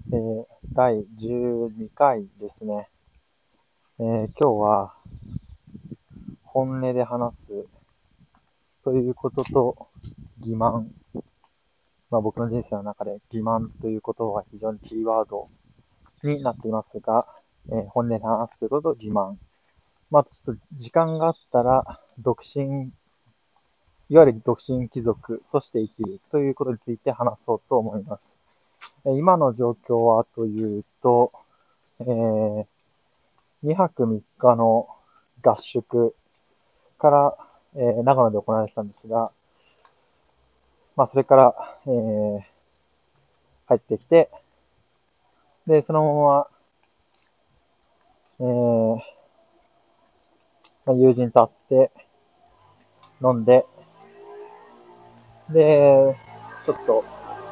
第12回ですね。今日は本音で話すということと欺瞞。僕の人生の中で欺瞞ということは非常にキーワードになっていますが、本音で話すということと欺瞞。ちょっと時間があったら、いわゆる独身貴族として生きるということについて話そうと思います。今の状況はというと、2泊3日の合宿から、長野で行われてたんですが、それから、帰ってきて、で、そのまま、友人と会って飲んで、で、ちょっと、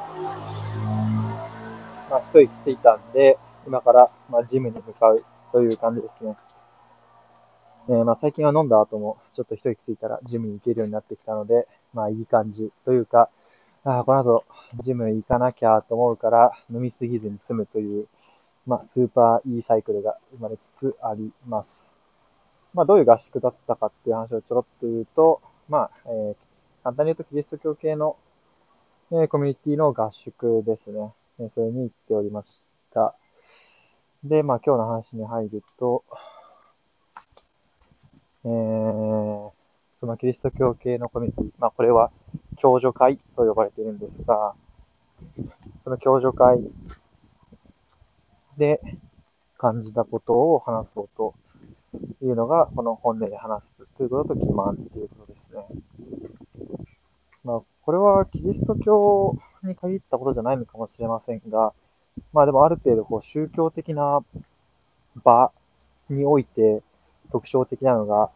一息ついたんで、今から、ジムに向かうという感じですね。最近は飲んだ後も、ちょっと一息ついたらジムに行けるようになってきたので、いい感じというか、この後、ジム行かなきゃと思うから、飲みすぎずに済むという、スーパーいいサイクルが生まれつつあります。どういう合宿だったかっていう話をちょろっと言うと、簡単に言うとキリスト教系の、コミュニティの合宿ですね。それに行っておりました。で、今日の話に入ると、そのキリスト教系のコミュニティ、これは共助会と呼ばれているんですが、その共助会で感じたことを話そうというのが、この本音で話すということと欺瞞ということですね。これはキリスト教に限ったことじゃないのかもしれませんが、でもある程度宗教的な場において特徴的なのが、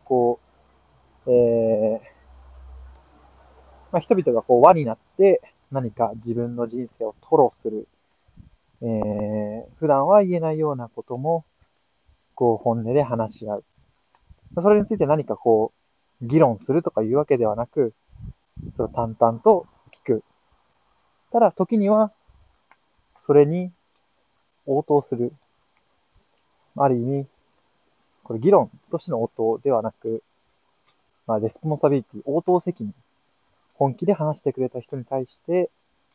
人々が輪になって何か自分の人生を吐露する、普段は言えないようなことも、本音で話し合う。それについて何か議論するとかいうわけではなく、それを淡々と聞く。ただ、時には、それに応答する。ある意味、これ議論としての応答ではなく、レスポンサビリティ、応答責任。本気で話してくれた人に対して、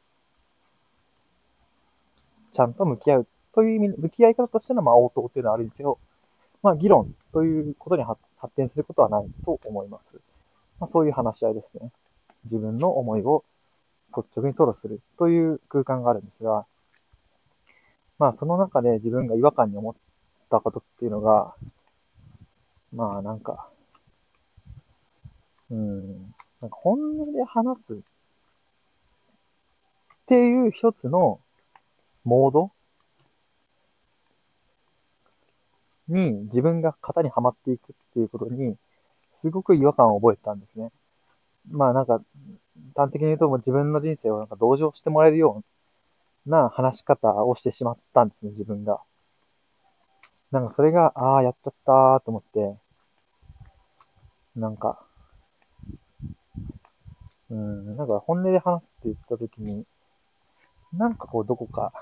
ちゃんと向き合うという意味、向き合い方としての応答というのはあるんですよ。議論ということに発展することはないと思います。そういう話し合いですね。自分の思いを率直に吐露するという空間があるんですが、その中で自分が違和感に思ったことっていうのが、なんか、本音で話すっていう一つのモードに自分が型にはまっていくっていうことに、すごく違和感を覚えたんですね。端的に言うともう自分の人生を同情してもらえるような話し方をしてしまったんですね、自分が。それが、やっちゃったーと思って、なんか、本音で話すって言った時に、どこか、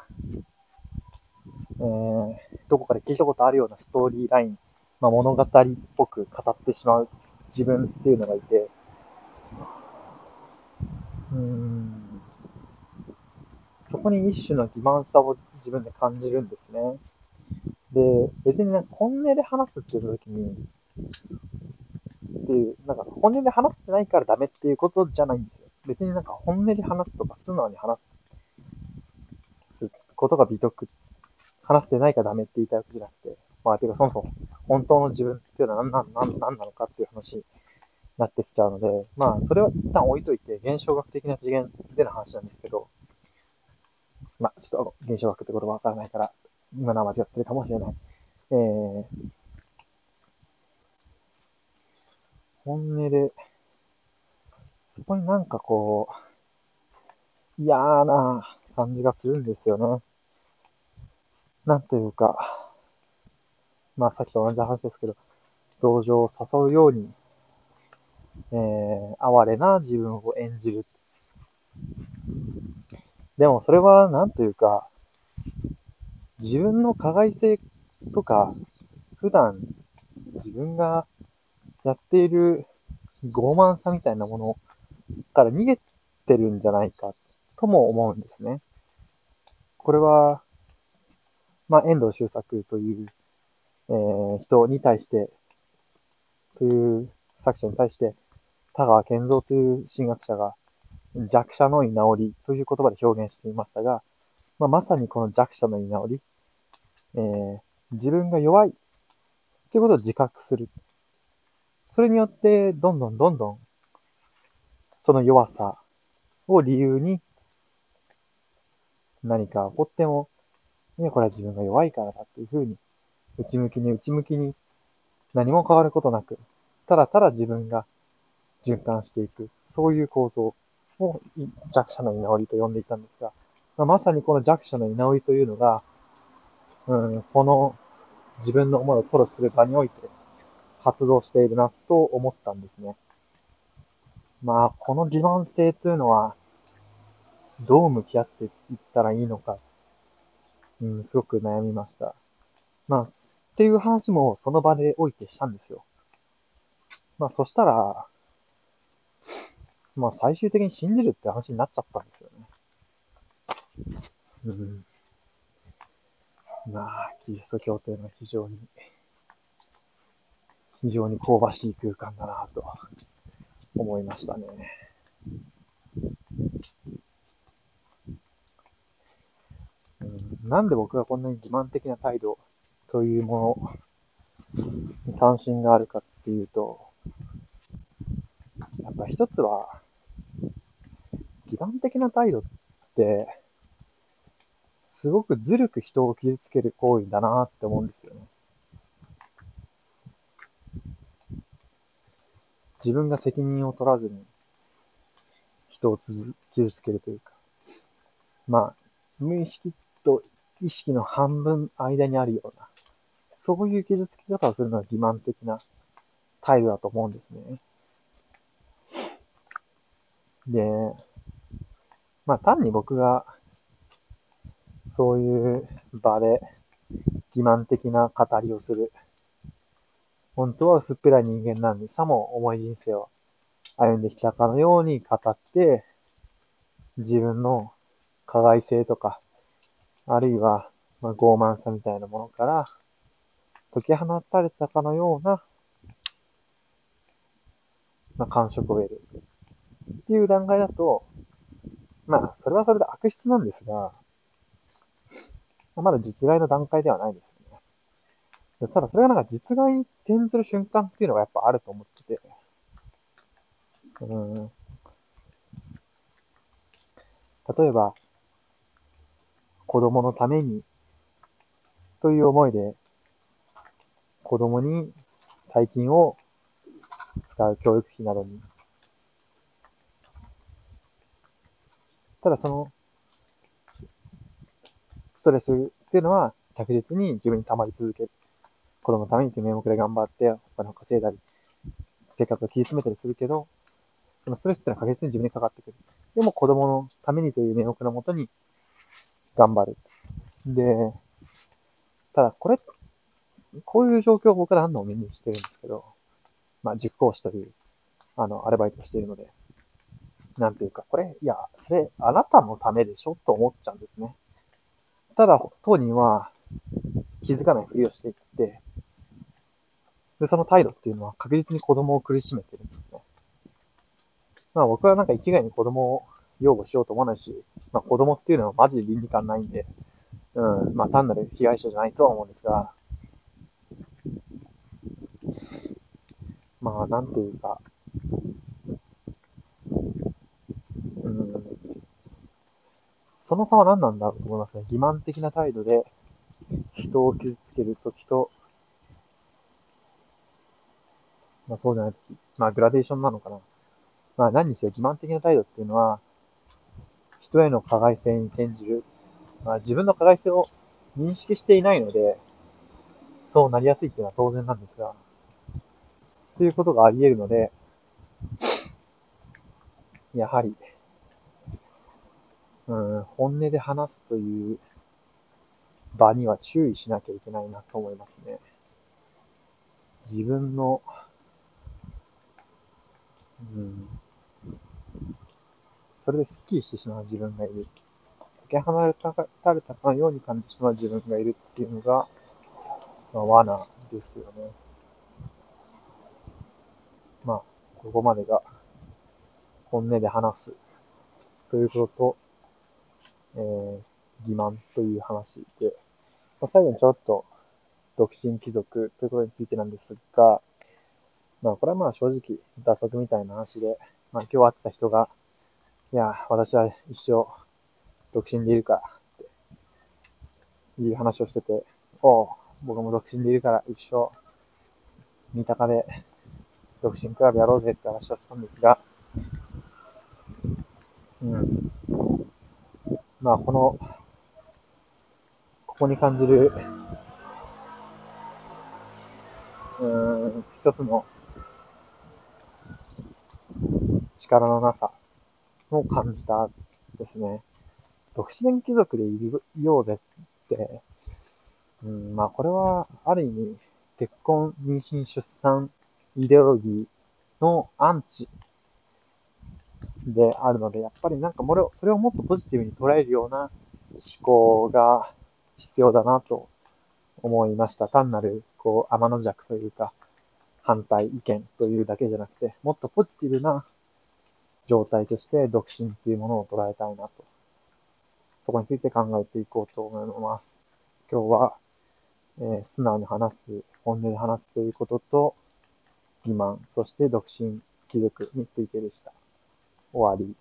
どこかで聞いたことあるようなストーリーライン、物語っぽく語ってしまう自分っていうのがいて、うーん、そこに一種の欺瞞さを自分で感じるんですね。で、別に本音で話すっていう時に、っていう、本音で話してないからダメっていうことじゃないんですよ。別に本音で話すとか素直に話すことが美徳、話してないからダメって言いたいわけじゃなくて、てかそもそも本当の自分っていうのは何なのかっていう話になってきちゃうので、それは一旦置いといて、現象学的な次元での話なんですけど、ちょっと現象学って言葉わからないから、今のは間違ってるかもしれない。本音で、そこに嫌な感じがするんですよね。なんというか、さっきと同じ話ですけど、同情を誘うように、哀れな自分を演じる。でもそれは、なんというか、 自分の加害性とか、普段自分がやっている傲慢さみたいなものから逃げてるんじゃないかとも思うんですね。これは、遠藤周作という、人に対して、という作者に対して、田川健三という神学者が弱者の居直りという言葉で表現していましたが、まさにこの弱者の居直り、自分が弱いということを自覚する。それによって、どんどん、その弱さを理由に何か起こっても、これは自分が弱いからだっていうふうに、内向きに何も変わることなく、ただただ自分が循環していく、そういう構造を弱者の居直りと呼んでいたんですが、まさにこの弱者の居直りというのが、この自分の思いを吐露する場において発動しているなと思ったんですね。この欺瞞性というのは、どう向き合っていったらいいのか、すごく悩みました。っていう話もその場でおいてしたんですよ。そしたら、最終的に信じるって話になっちゃったんですよね。うん。キリスト教というのは非常に香ばしい空間だなと思いましたね。なんで僕がこんなに自慢的な態度というものに関心があるかっていうと、やっぱ一つは、欺瞞的な態度って、すごくずるく人を傷つける行為だなって思うんですよね。自分が責任を取らずに人を傷つけるというか、無意識と意識の半分間にあるような、そういう傷つき方をするのは欺瞞的な態度だと思うんですね。で、単に僕がそういう場で欺瞞的な語りをする。本当は薄っぺらい人間なんで、さも重い人生を歩んできたかのように語って、自分の加害性とか、あるいは、傲慢さみたいなものから解き放たれたかのような、感触を得るっていう段階だと、それはそれで悪質なんですが、まだ実害の段階ではないですよね。ただそれが実害に転ずる瞬間っていうのがやっぱあると思ってて、例えば、子供のためにという思いで、子供に大金を使う教育費などに。ただそのストレスっていうのは着実に自分に溜まり続ける。子供のために名目で頑張ってお金を稼いだり、生活を切り詰めたりするけど、そのストレスっていうのは確実に自分にかかってくる。でも子供のためにという名目のもとに頑張る。で、ただこういう状況を僕は何度も目にしてるんですけど、塾講師という、アルバイトしているので、なんていうか、それ、あなたのためでしょと思っちゃうんですね。ただ、当人は気づかないふりをしていって、で、その態度っていうのは確実に子供を苦しめてるんですね。僕は一概に子供を擁護しようと思わないし、子供っていうのはマジで倫理観ないんで、単なる被害者じゃないとは思うんですが、なんていうか、うん、その差は何なんだろうと思いますね。欺瞞的な態度で人を傷つけるときと、そうじゃないとき。グラデーションなのかな。何にせよ欺瞞的な態度っていうのは、人への加害性に転じる。自分の加害性を認識していないので、そうなりやすいっていうのは当然なんですが、ということがあり得るので、やはり、本音で話すという場には注意しなきゃいけないなと思いますね。自分の、うん、それでスッキリしてしまう自分がいる。かけ離れたかのように感じてしまう自分がいるっていうのが、罠ですよね。ここまでが本音で話すということと、欺瞞という話で、最後にちょっと独身貴族ということについてなんですが、これは正直、打足みたいな話で、今日会ってた人が、いや、私は一生独身でいるからっていう話をしてて、おう、僕も独身でいるから一生三鷹で独身クラブやろうぜって話をしたんですが、うん。ここに感じる、一つの力のなさを感じたですね。独身貴族でいるようぜって、これはある意味、結婚、妊娠、出産、イデオロギーのアンチであるので、やっぱりそれをもっとポジティブに捉えるような思考が必要だなと思いました。単なる、天の弱というか、反対意見というだけじゃなくて、もっとポジティブな状態として独身っていうものを捉えたいなと。そこについて考えていこうと思います。今日は、素直に話す、本音で話すということと、欺瞞、そして独身貴族についてでした。終わり。